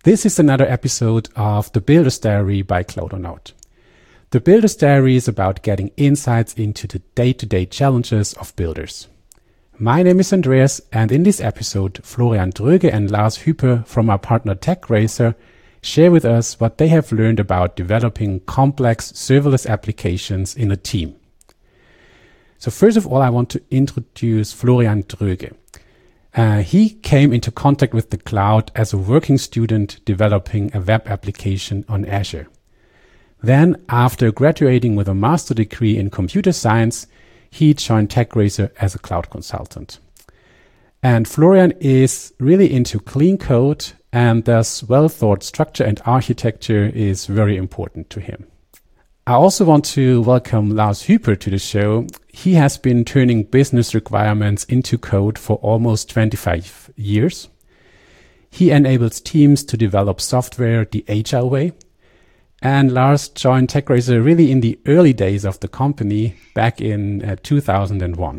This is another episode of The Builder's Diary by Cloud4Note. The Builder's Diary is about getting insights into the day-to-day challenges of builders. My name is Andreas, and in this episode, Florian Dröge and Lars Hüper from our partner TechRacer share with us what they have learned about developing complex serverless applications in a team. So first of all, I want to introduce Florian Dröge. He came into contact with the cloud as a working student developing a web application on Azure. Then, after graduating with a master degree in computer science, he joined TechRacer as a cloud consultant. And Florian is really into clean code, and thus well-thought structure and architecture is very important to him. I also want to welcome Lars Hüper to the show. He has been turning business requirements into code for almost 25 years. He enables teams to develop software the agile way. And Lars joined TechRacer really in the early days of the company back in 2001.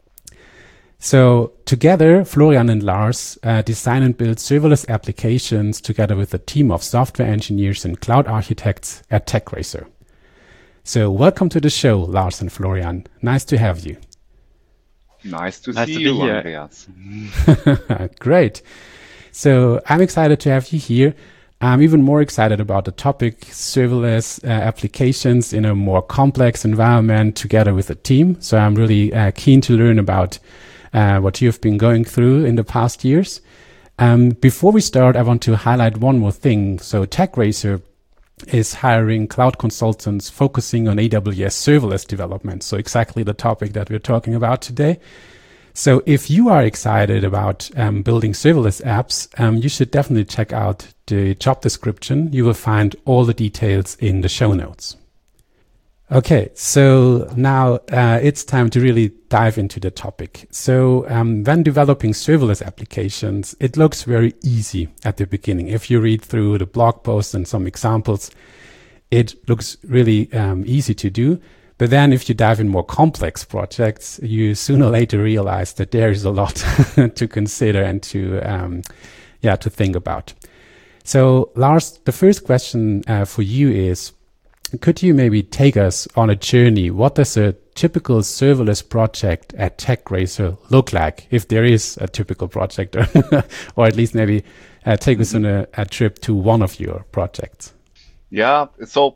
So together, Florian and Lars design and build serverless applications together with a team of software engineers and cloud architects at TechRacer. So welcome to the show, Lars and Florian. Nice to have you. Nice to see you, Andreas. Great. So I'm excited to have you here. I'm even more excited about the topic, serverless applications in a more complex environment together with a team. So I'm really keen to learn about what you've been going through in the past years. Before we start, I want to highlight one more thing. So TechRacer is hiring cloud consultants focusing on AWS serverless development. So exactly the topic that we're talking about today. So if you are excited about building serverless apps, you should definitely check out the job description. You will find all the details in the show notes. Okay, so now it's time to really dive into the topic. So when developing serverless applications, it looks very easy at the beginning. If you read through the blog posts and some examples, it looks really easy to do. But then if you dive in more complex projects, you sooner or later realize that there is a lot to consider and to think about. So Lars, the first question for you is, could you maybe take us on a journey? What does a typical serverless project at TechRacer look like, if there is a typical project, or at least maybe take us on a trip to one of your projects? Yeah, so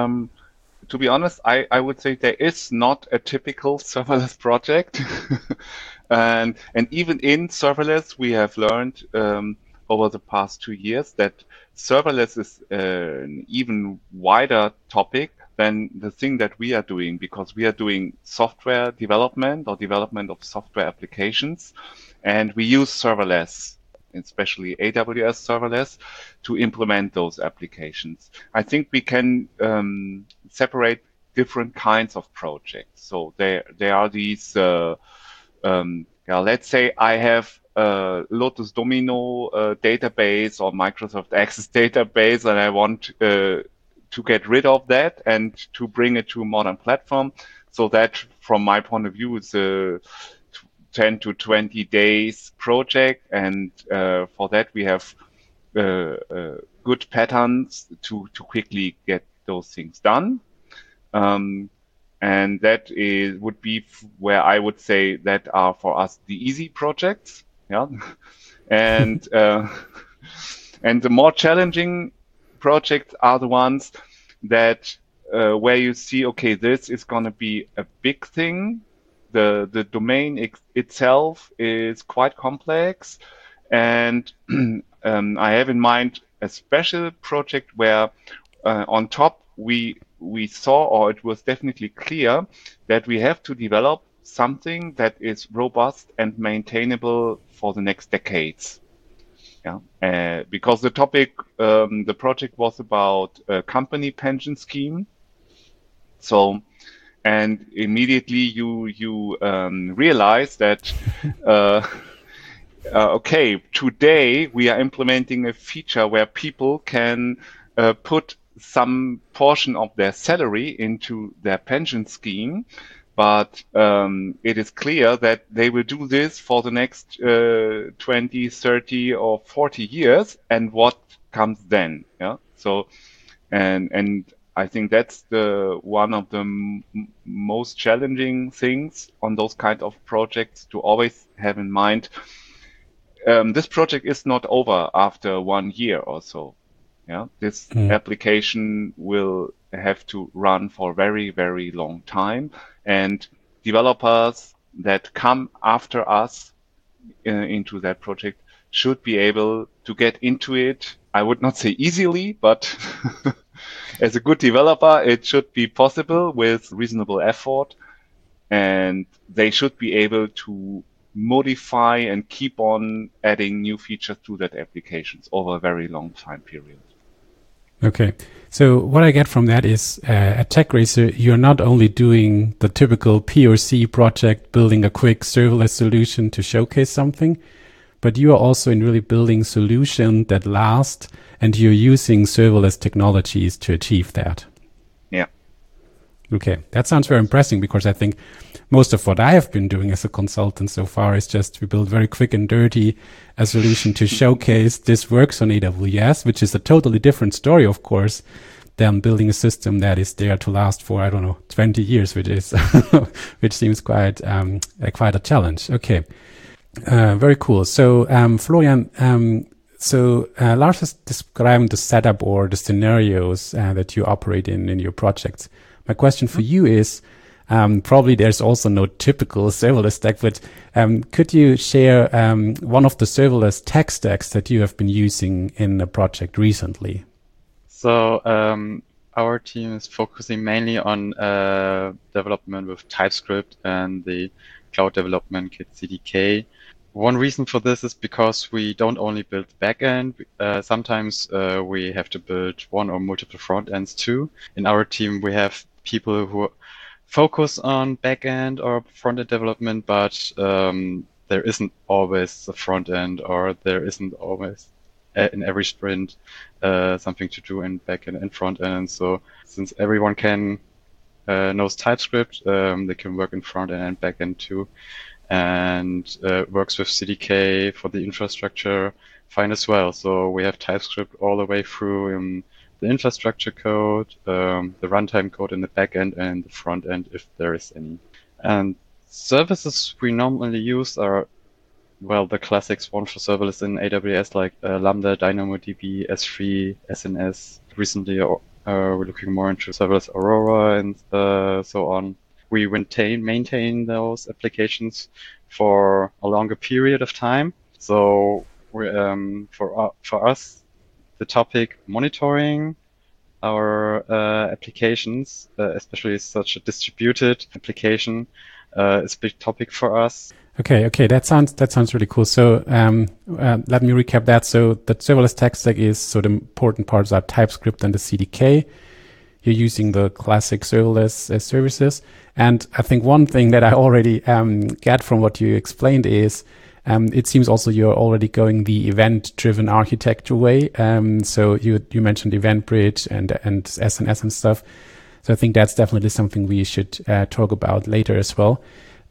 to be honest, I would say there is not a typical serverless project. and even in serverless, we have learned over the past 2 years that serverless is an even wider topic than the thing that we are doing, because we are doing software development or development of software applications, and we use serverless, especially AWS serverless, to implement those applications. I think we can separate different kinds of projects. So there are these, let's say I have Lotus Domino database or Microsoft Access database, and I want to get rid of that and to bring it to a modern platform. So that, from my point of view, is a 10 to 20 days project, and for that we have good patterns to quickly get those things done. And that would be where I would say that are for us the easy projects. Yeah, and the more challenging projects are the ones that where you see, okay, this is going to be a big thing. The domain itself is quite complex, and I have in mind a special project where on top we saw, or it was definitely clear, that we have to develop something that is robust and maintainable for the next decades. Yeah, because the topic, the project was about a company pension scheme. So, and immediately you realize that, okay, today we are implementing a feature where people can put some portion of their salary into their pension scheme. but it is clear that they will do this for the next 20, 30, or 40 years, and what comes then? Yeah. So, and I think that's the one of the most challenging things on those kind of projects, to always have in mind. This project is not over after 1 year or so. Yeah, this application will have to run for a very, very long time, and developers that come after us into that project should be able to get into it. I would not say easily, but as a good developer, it should be possible with reasonable effort, and they should be able to modify and keep on adding new features to that applications over a very long time period. Okay. So what I get from that is at TechRacer, you're not only doing the typical POC project, building a quick serverless solution to showcase something, but you are also in really building solutions that last, and you're using serverless technologies to achieve that. Yeah. Okay. That sounds very impressive, because I think most of what I have been doing as a consultant so far is just we build very quick and dirty a solution to showcase this works on AWS, which is a totally different story, of course, than building a system that is there to last for, 20 years, which is, which seems quite a challenge. Okay. Very cool. So, Florian, Lars is describing the setup or the scenarios that you operate in your projects. My question for you is, probably there's also no typical serverless stack, but could you share one of the serverless tech stacks that you have been using in a project recently? So our team is focusing mainly on development with TypeScript and the Cloud Development Kit CDK. One reason for this is because we don't only build backend. Sometimes we have to build one or multiple front ends too. In our team, we have people who focus on backend or front-end development, but there isn't always a front end, or there isn't always in every sprint something to do in backend and front end. So since everyone knows TypeScript, they can work in front end and backend too, and works with CDK for the infrastructure fine as well. So we have TypeScript all the way through in the infrastructure code, the runtime code in the backend, and the front end if there is any. And services we normally use are, well, the classics one for serverless in AWS, like Lambda, DynamoDB, S3, SNS. Recently, we're looking more into serverless Aurora and so on. We maintain those applications for a longer period of time. So we, for us, the topic monitoring our applications, especially such a distributed application, is a big topic for us. Okay, that sounds really cool. So let me recap that. So the serverless tech stack is, so the important parts are TypeScript and the CDK. You're using the classic serverless services. And I think one thing that I already get from what you explained is it seems also you're already going the event-driven architecture way. So you mentioned EventBridge and SNS and stuff. So I think that's definitely something we should talk about later as well.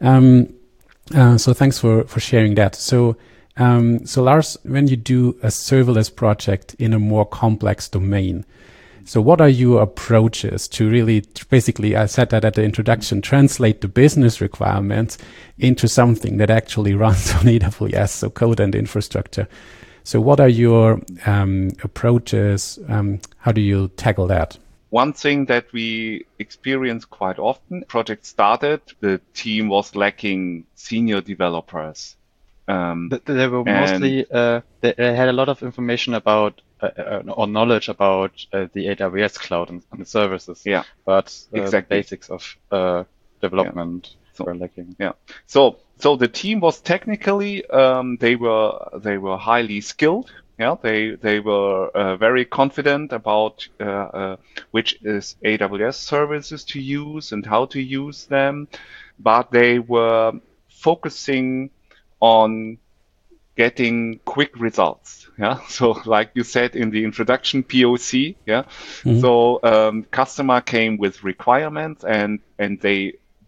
So thanks for sharing that. So Lars, when you do a serverless project in a more complex domain, so what are your approaches to really, basically, I said that at the introduction, translate the business requirements into something that actually runs on AWS, so code and infrastructure. So what are your approaches? How do you tackle that? One thing that we experience quite often, project started, the team was lacking senior developers. They were mostly, they had a lot of information about or knowledge about the AWS cloud and the services. Yeah, but exactly. The basics of development were lacking. Yeah. So the team was technically they were highly skilled. Yeah, they were very confident about which is AWS services to use and how to use them, but they were focusing on getting quick results. Yeah. So like you said in the introduction, POC. Yeah. Mm-hmm. So customer came with requirements and they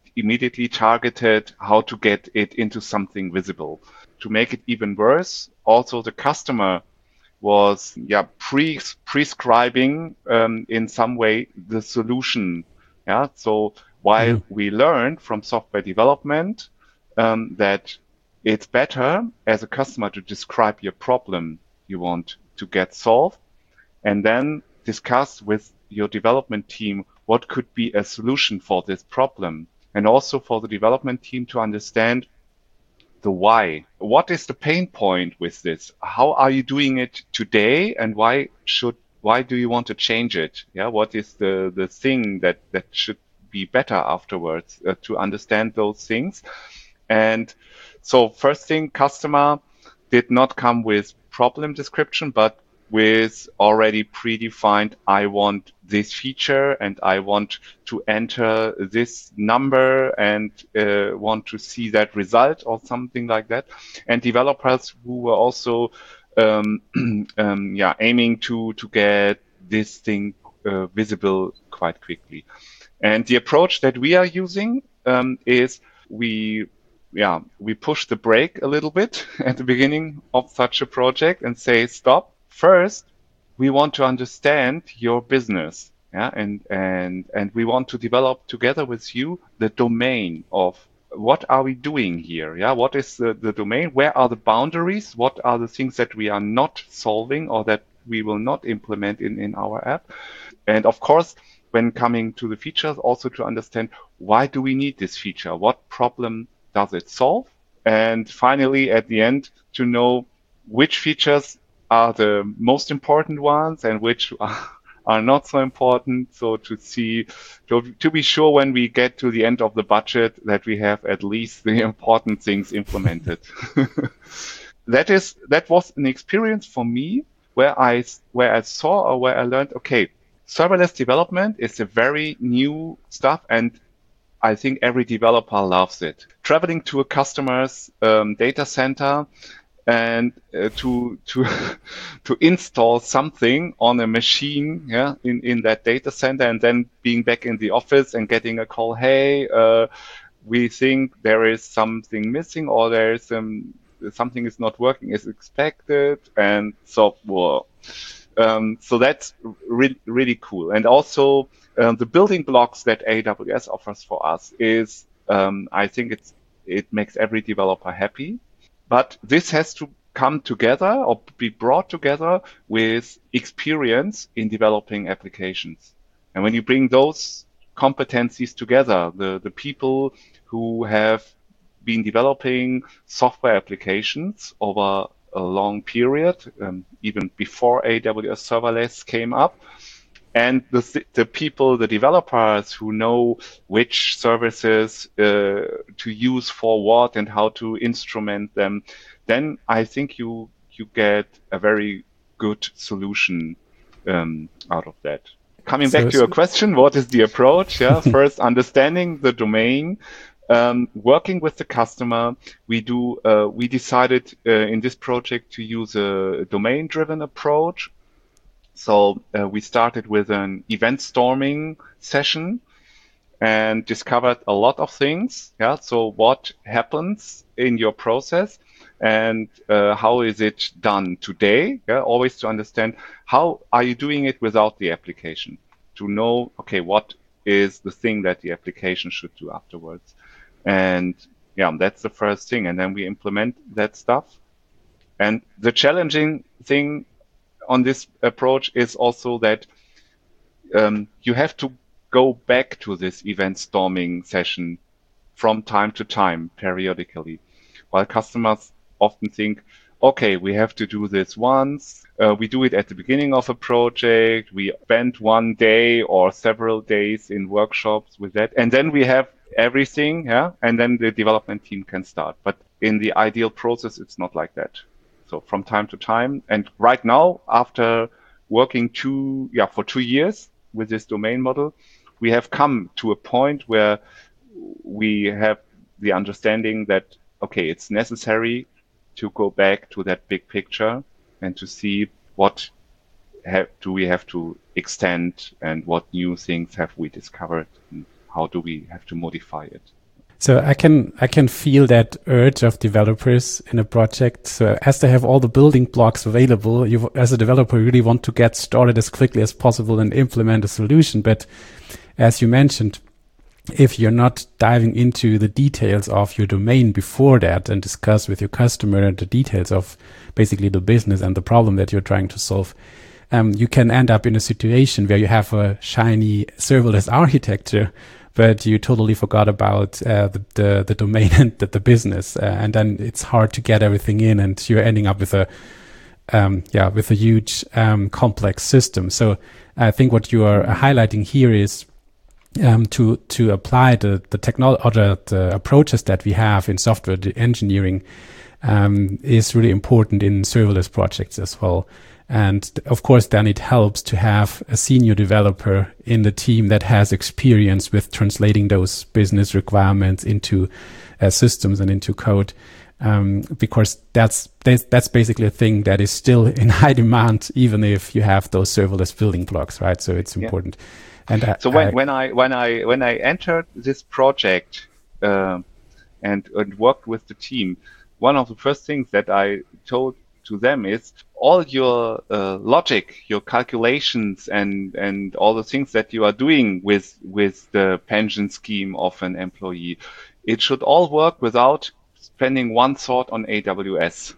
immediately targeted how to get it into something visible. To make it even worse, also the customer was prescribing in some way the solution. Yeah. So while we learned from software development that it's better as a customer to describe your problem you want to get solved and then discuss with your development team what could be a solution for this problem. And also for the development team to understand the why. What is the pain point with this? How are you doing it today, and why do you want to change it? Yeah, what is the thing that should be better afterwards to understand those things? And so first thing, customer did not come with problem description, but with already predefined, I want this feature and I want to enter this number and want to see that result or something like that. And developers who were also aiming to get this thing visible quite quickly. And the approach that we are using is we push the brake a little bit at the beginning of such a project and say, stop. First, we want to understand your business. Yeah, and we want to develop together with you the domain of what are we doing here? Yeah, what is the domain? Where are the boundaries? What are the things that we are not solving or that we will not implement in our app? And of course, when coming to the features, also to understand why do we need this feature? What problem does it solve? And finally, at the end, to know which features are the most important ones and which are not so important. So to be sure when we get to the end of the budget that we have at least the important things implemented. That was an experience for me where I saw or where I learned, okay, serverless development is a very new stuff, and I think every developer loves it. Traveling to a customer's data center and to install something on a machine, yeah, in that data center, and then being back in the office and getting a call, hey, we think there is something missing, or there is something is not working as expected, and so well. So that's really cool. And also the building blocks that AWS offers for us is, I think it makes every developer happy. But this has to come together or be brought together with experience in developing applications. And when you bring those competencies together, the people who have been developing software applications over a long period, even before AWS serverless came up, and the people, the developers who know which services to use for what and how to instrument them, then I think you get a very good solution out of that. Coming back to your question, what is the approach? Yeah, first understanding the domain. Working with the customer, we decided in this project to use a domain-driven approach. So we started with an event storming session and discovered a lot of things. Yeah. So what happens in your process and how is it done today? Yeah. Always to understand how are you doing it without the application, to know, okay, what is the thing that the application should do afterwards. And yeah, that's the first thing. And then we implement that stuff. And the challenging thing on this approach is also that you have to go back to this event storming session from time to time, periodically, while customers often think, okay, we have to do this once. We do it at the beginning of a project. We spend one day or several days in workshops with that. And then we have everything, yeah, and then the development team can start. But in the ideal process, it's not like that. So from time to time, and right now, after working for 2 years with this domain model, we have come to a point where we have the understanding that, okay, it's necessary to go back to that big picture and to see what do we have to extend and what new things have we discovered and how do we have to modify it. So I can feel that urge of developers in a project. So as they have all the building blocks available, you as a developer really want to get started as quickly as possible and implement a solution. But as you mentioned, if you're not diving into the details of your domain before that and discuss with your customer the details of basically the business and the problem that you're trying to solve, you can end up in a situation where you have a shiny serverless architecture, but you totally forgot about the domain and the business, and then it's hard to get everything in, and you're ending up with a huge complex system. So I think what you are highlighting here is to apply the technology or the approaches that we have in software engineering is really important in serverless projects as well. And of course, then it helps to have a senior developer in the team that has experience with translating those business requirements into systems and into code, because that's basically a thing that is still in high demand, even if you have those serverless building blocks, right? So it's important. And so when I entered this project and worked with the team, one of the first things that I told to them is all your logic, your calculations, and all the things that you are doing with the pension scheme of an employee, it should all work without spending one thought on AWS.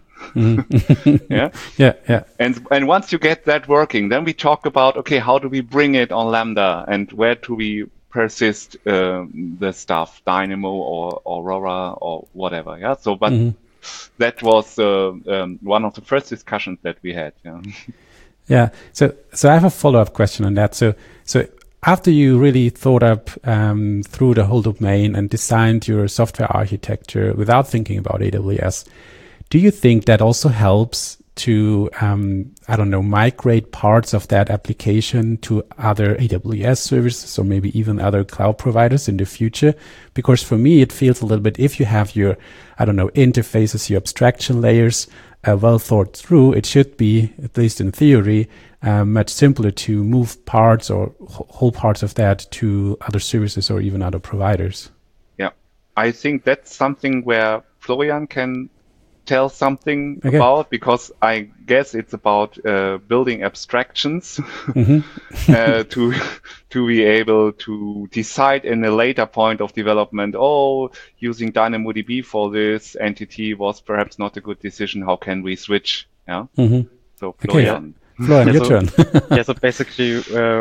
Yeah. And once you get that working, then we talk about, okay, how do we bring it on Lambda and where do we persist the stuff, Dynamo or Aurora or whatever. Yeah. So, but that was one of the first discussions that we had. Yeah. Yeah. So I have a follow-up question on that. So after you really thought up through the whole domain and designed your software architecture without thinking about AWS, do you think that also helps to, migrate parts of that application to other AWS services or maybe even other cloud providers in the future? Because for me, it feels a little bit, if you have your, interfaces, your abstraction layers well thought through, it should be, at least in theory, much simpler to move parts or whole parts of that to other services or even other providers. Yeah, I think that's something where Florian can tell something about, because I guess it's about building abstractions to be able to decide in a later point of development, using DynamoDB for this entity was perhaps not a good decision. How can we switch? Yeah. So Florian. Florian, your turn. So basically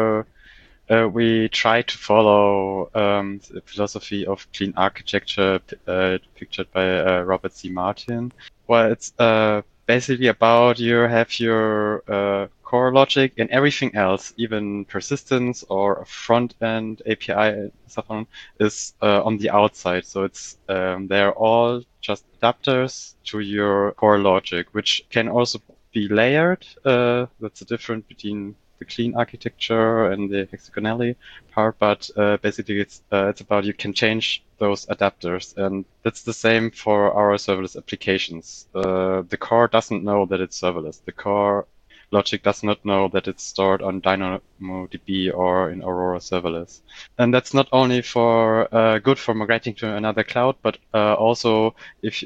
we try to follow the philosophy of clean architecture pictured by Robert C. Martin. Well, it's basically about you have your core logic, and everything else, even persistence or a front-end API and stuff on, is on the outside. So it's they're all just adapters to your core logic, which can also be layered. That's the difference between the clean architecture and the hexagonally part, but basically it's about you can change those adapters, and that's the same for our serverless applications. The core doesn't know that it's serverless. The core logic does not know that it's stored on DynamoDB or in Aurora serverless. And that's not only for good for migrating to another cloud, but also if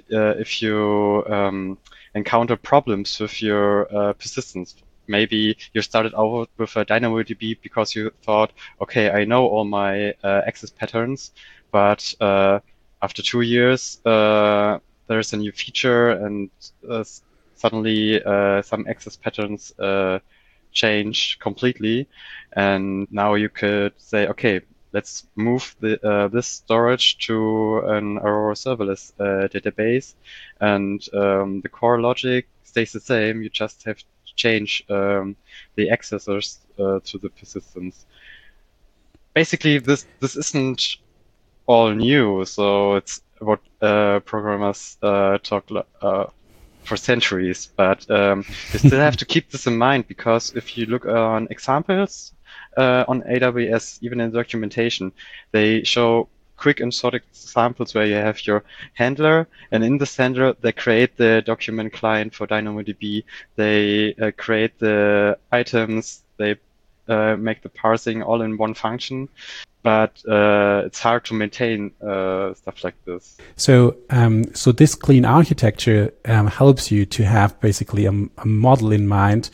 you encounter problems with your persistence. Maybe you started out with a DynamoDB because you thought, okay, I know all my access patterns, but after 2 years, there's a new feature, and suddenly some access patterns change completely. And now you could say, okay, let's move this storage to an Aurora serverless database, and the core logic stays the same. You just have to change the accessors to the persistence. Basically, this isn't all new. So it's what programmers talk for centuries. But you still have to keep this in mind, because if you look on examples on AWS, even in documentation, they show quick and short examples where you have your handler, and in this handler they create the document client for DynamoDB, they create the items, they make the parsing all in one function. but it's hard to maintain stuff like this. So, so this clean architecture helps you to have basically a model in mind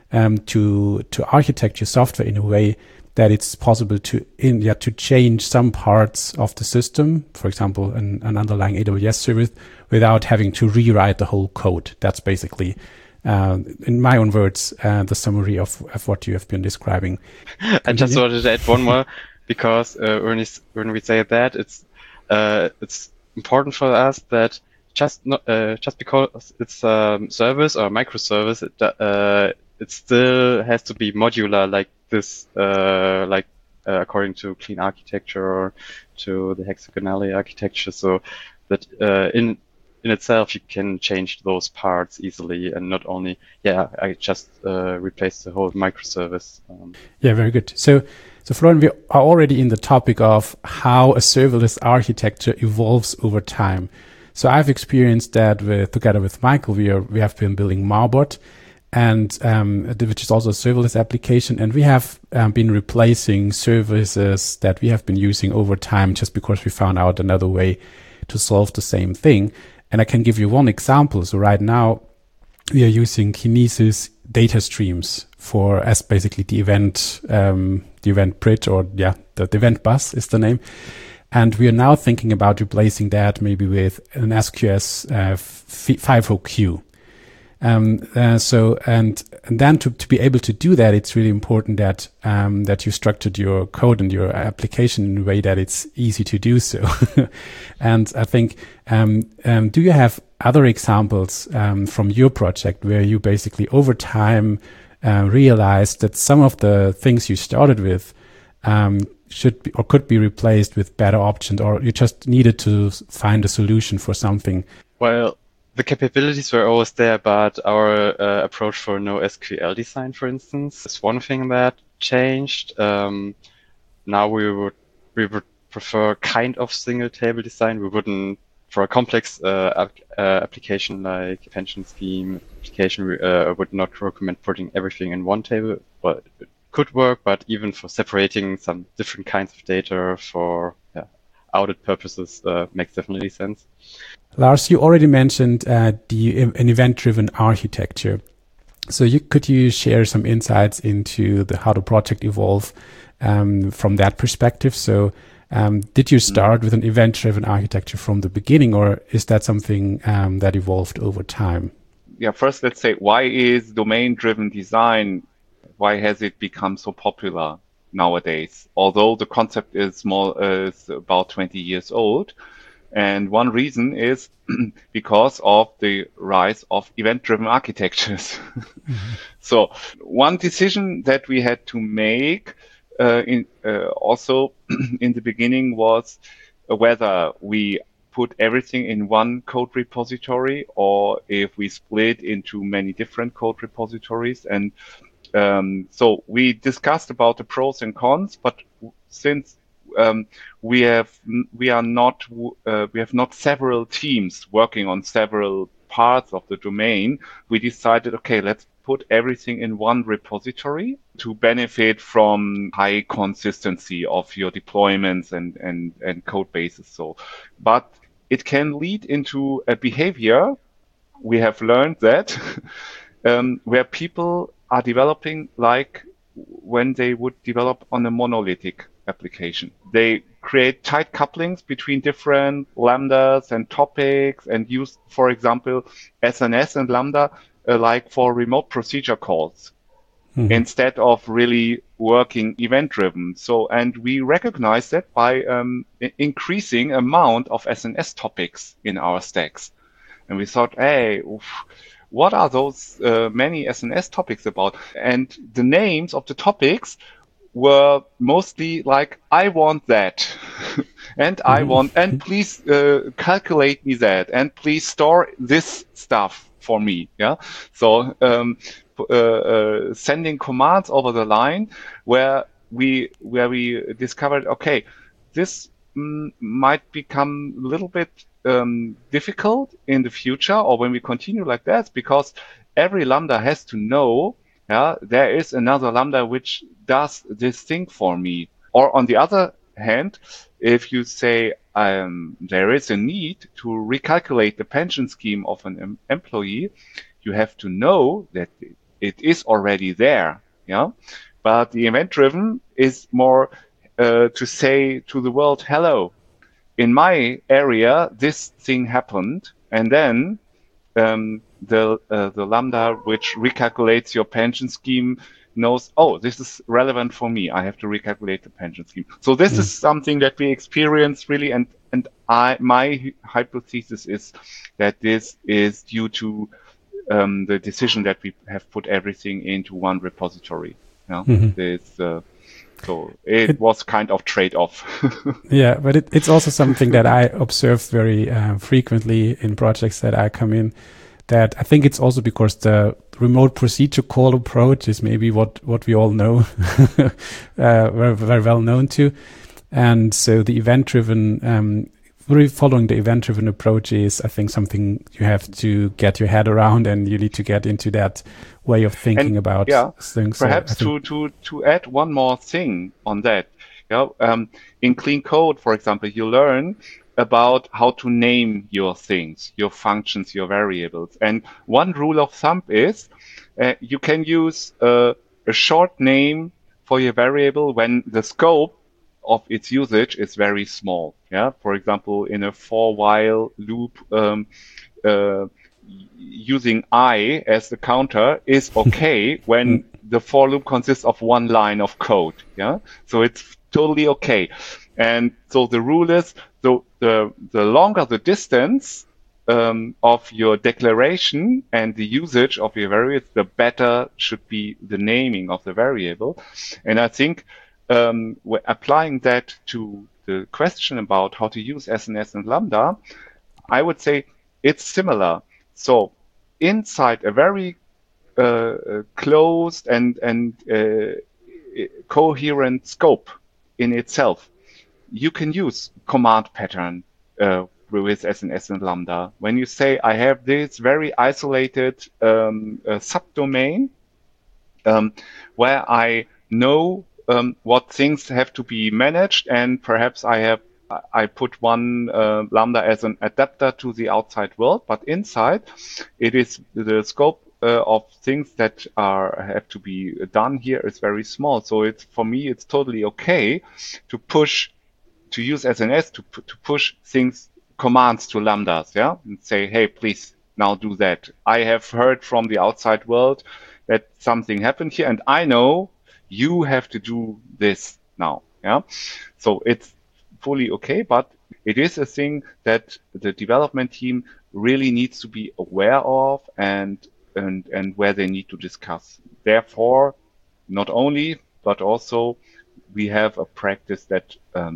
to architect your software in a way that it's possible to change some parts of the system, for example, an underlying AWS service, without having to rewrite the whole code. That's basically, in my own words, the summary of what you have been describing. I just wanted to add one more, because when we say that, it's important for us that just because it's a service or a microservice, it still has to be modular like this, according to clean architecture or to the hexagonal architecture, so that in itself you can change those parts easily, and not only I just replace the whole microservice. Yeah, very good. So Florian, we are already in the topic of how a serverless architecture evolves over time. So I've experienced that together with Michael, we have been building Marbot, and which is also a serverless application, and we have been replacing services that we have been using over time just because we found out another way to solve the same thing. And I can give you one example. So right now we are using Kinesis data streams as basically the event bridge, or the event bus is the name. And we are now thinking about replacing that maybe with an SQS 5.0Q. And then to be able to do that, it's really important that that you structured your code and your application in a way that it's easy to do so. And I think, do you have other examples from your project where you basically over time realized that some of the things you started with should be or could be replaced with better options, or you just needed to find a solution for something? Well, the capabilities were always there, but our approach for NoSQL design, for instance, is one thing that changed. Now we would prefer kind of single table design. We wouldn't, for a complex application like pension scheme application, we would not recommend putting everything in one table. But it could work, but even for separating some different kinds of data for audit purposes makes definitely sense. Lars, you already mentioned an event-driven architecture. So could you share some insights into how the project evolved from that perspective? So did you start with an event-driven architecture from the beginning, or is that something that evolved over time? Yeah, first let's say, why is domain-driven design, why has it become so popular nowadays? Although the concept is about 20 years old. And one reason is because of the rise of event-driven architectures. Mm-hmm. So one decision that we had to make also in the beginning was whether we put everything in one code repository or if we split into many different code repositories. And so we discussed about the pros and cons, but since we have not several teams working on several parts of the domain, we decided, okay, let's put everything in one repository to benefit from high consistency of your deployments and code bases. So, but it can lead into a behavior. We have learned that where people are developing like when they would develop on a monolithic application. They create tight couplings between different lambdas and topics and use, for example, SNS and Lambda like for remote procedure calls instead of really working event-driven. So, and we recognize that by increasing amount of SNS topics in our stacks. And we thought, hey, what are those many SNS topics about? And the names of the topics were mostly like, I want that, and I want, and please calculate me that, and please store this stuff for me. Yeah. So sending commands over the line where we discovered, okay, this might become a little bit difficult in the future, or when we continue like that, because every Lambda has to know, there is another Lambda which does this thing for me. Or on the other hand, if you say there is a need to recalculate the pension scheme of an employee, you have to know that it is already there. Yeah, but the event-driven is more to say to the world, hello, in my area, this thing happened, and then the Lambda, which recalculates your pension scheme, knows, oh, this is relevant for me. I have to recalculate the pension scheme. So this is something that we experience really, and my hypothesis is that this is due to the decision that we have put everything into one repository. Yeah, so it was kind of trade-off. Yeah, but it's also something that I observe very frequently in projects that I come in, that I think it's also because the remote procedure call approach is maybe what we all know, very, very well known to. And so the event-driven, really following the event-driven approach is, I think, something you have to get your head around, and you need to get into that way of thinking about things. Perhaps to add one more thing on that. In clean code, for example, you learn about how to name your things, your functions, your variables. And one rule of thumb is you can use a short name for your variable when the scope of its usage is very small. Yeah, for example, in a for while loop, using I as the counter is okay when the for loop consists of one line of code. Yeah, so it's totally okay. And so the rule is, the longer the distance of your declaration and the usage of your variable, the better should be the naming of the variable. And I think we're applying that to the question about how to use SNS and Lambda, I would say it's similar. So inside a very closed and coherent scope in itself, you can use command pattern with SNS and Lambda. When you say, I have this very isolated subdomain where I know what things have to be managed, and perhaps I put one Lambda as an adapter to the outside world, but inside it is the scope of things that have to be done here is very small. So for me, it's totally okay to use SNS to push commands to Lambdas, yeah, and say, hey, please now do that. I have heard from the outside world that something happened here, and I know you have to do this now, yeah. So it's fully okay, but it is a thing that the development team really needs to be aware of and where they need to discuss. Therefore, not only, but also we have a practice that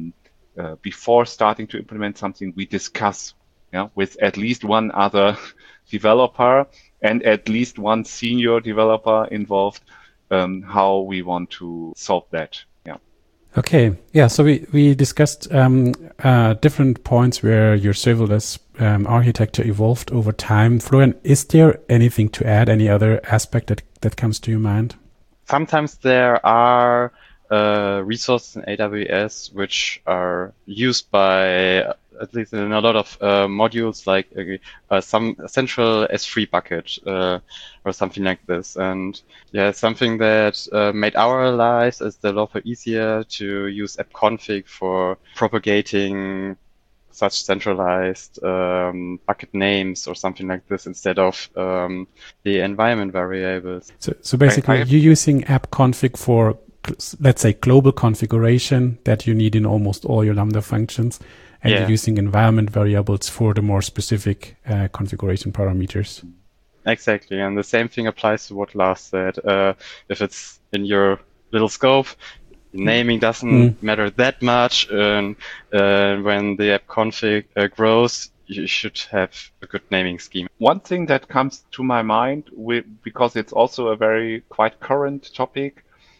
before starting to implement something, we discuss with at least one other developer and at least one senior developer involved how we want to solve that. Yeah. Okay. Yeah. So we discussed different points where your serverless architecture evolved over time. Florian, is there anything to add? Any other aspect that comes to your mind? Sometimes there are resources in AWS which are used by, at least in a lot of modules, like some central S3 bucket or something like this. And yeah, something that made our lives as the developer easier to use AppConfig for propagating such centralized bucket names or something like this instead of the environment variables. So basically, you're using AppConfig for, let's say, global configuration that you need in almost all your Lambda functions, and you're using environment variables for the more specific configuration parameters. Exactly, and the same thing applies to what Lars said. If it's in your little scope, naming doesn't matter that much, and when the app config grows, you should have a good naming scheme. One thing that comes to my mind, because it's also a very quite current topic,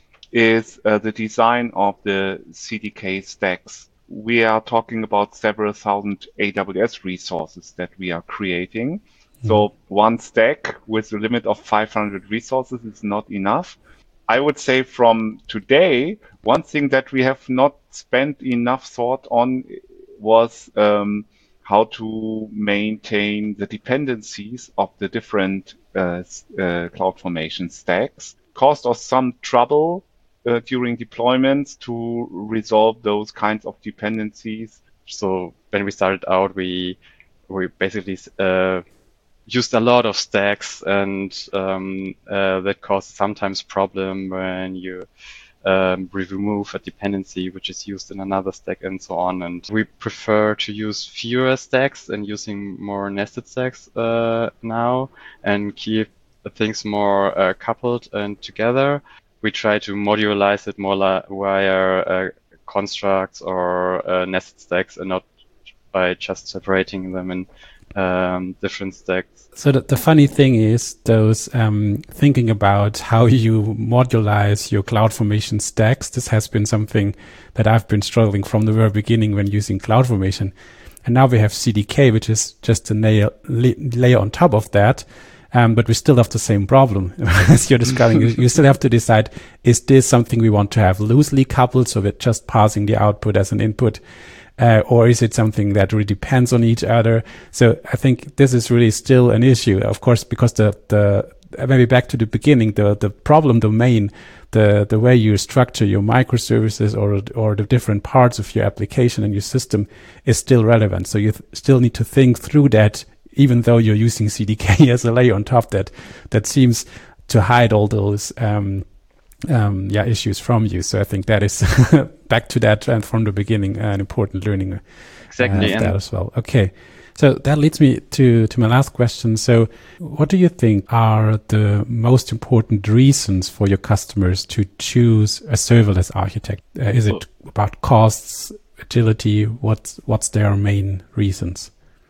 is the design of the CDK stacks. We are talking about several thousand AWS resources that we are creating. So one stack with a limit of 500 resources is not enough. I would say from today, one thing that we have not spent enough thought on was how to maintain the dependencies of the different CloudFormation stacks. Caused us some trouble during deployments to resolve those kinds of dependencies. So when we started out, we basically used a lot of stacks, and that caused sometimes problem when you remove a dependency which is used in another stack and so on. And we prefer to use fewer stacks and using more nested stacks now, and keep things more coupled and together. We try to modularize it more via constructs or nested stacks, and not by just separating them in different stacks. So the funny thing is, those thinking about how you modularize your CloudFormation stacks, this has been something that I've been struggling from the very beginning when using CloudFormation. And now we have CDK, which is just a layer on top of that. But we still have the same problem as you're describing. You still have to decide, is this something we want to have loosely coupled, so we're just passing the output as an input? Or is it something that really depends on each other? So I think this is really still an issue, of course, because the maybe back to the beginning, the problem domain, the way you structure your microservices or the different parts of your application and your system is still relevant. So you still need to think through that, even though you're using CDK as a layer on top that seems to hide all those issues from you. So I think that is back to that, and from the beginning, an important learning exactly that as well. Okay, so that leads me to my last question. So what do you think are the most important reasons for your customers to choose a serverless architect? Is it about costs, agility? What's their main reasons?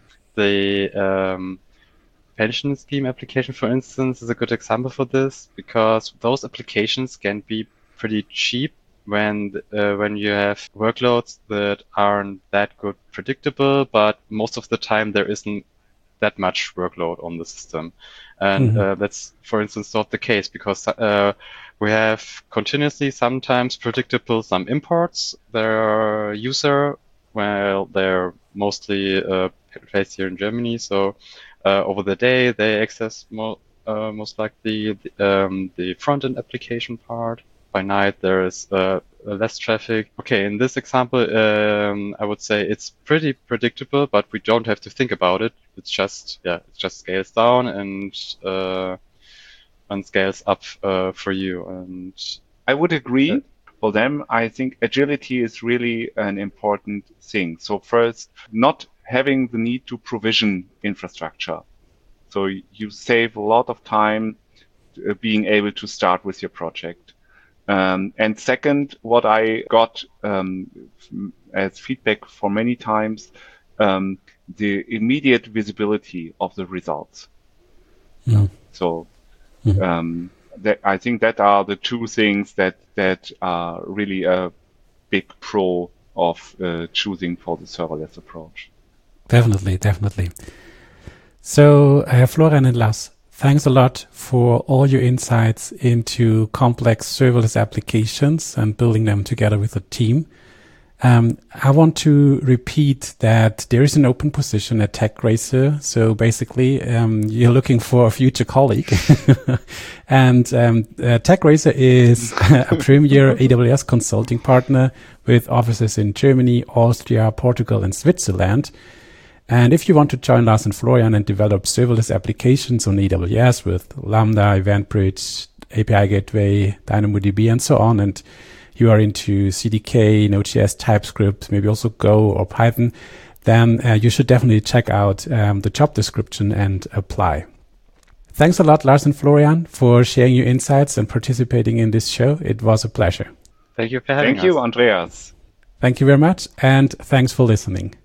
The pension scheme application, for instance, is a good example for this, because those applications can be pretty cheap when you have workloads that aren't that good predictable, but most of the time there isn't that much workload on the system. And that's, for instance, not the case, because we have continuously sometimes predictable some imports. There are user, well, they're mostly placed here in Germany, so over the day they access most likely the front-end application part. By night there is less traffic. Okay, in this example, I would say it's pretty predictable, but we don't have to think about it. It's just scales down and scales up for you. And I would agree. For them, I think agility is really an important thing. So first, not having the need to provision infrastructure. So you save a lot of time being able to start with your project. And second, what I got as feedback for many times, the immediate visibility of the results. So I think that are the two things that are really a big pro of choosing for the serverless approach. Definitely. So Florian and Lars, thanks a lot for all your insights into complex serverless applications and building them together with a team. I want to repeat that there is an open position at TechRaiser. So basically, you're looking for a future colleague. And TechRaiser is a premier AWS consulting partner with offices in Germany, Austria, Portugal, and Switzerland. And if you want to join Lars and Florian and develop serverless applications on AWS with Lambda, EventBridge, API Gateway, DynamoDB, and so on, and you are into CDK, Node.js, TypeScript, maybe also Go or Python, then you should definitely check out the job description and apply. Thanks a lot, Lars and Florian, for sharing your insights and participating in this show. It was a pleasure. Thank you for having us. Thank you, Andreas. Thank you very much, and thanks for listening.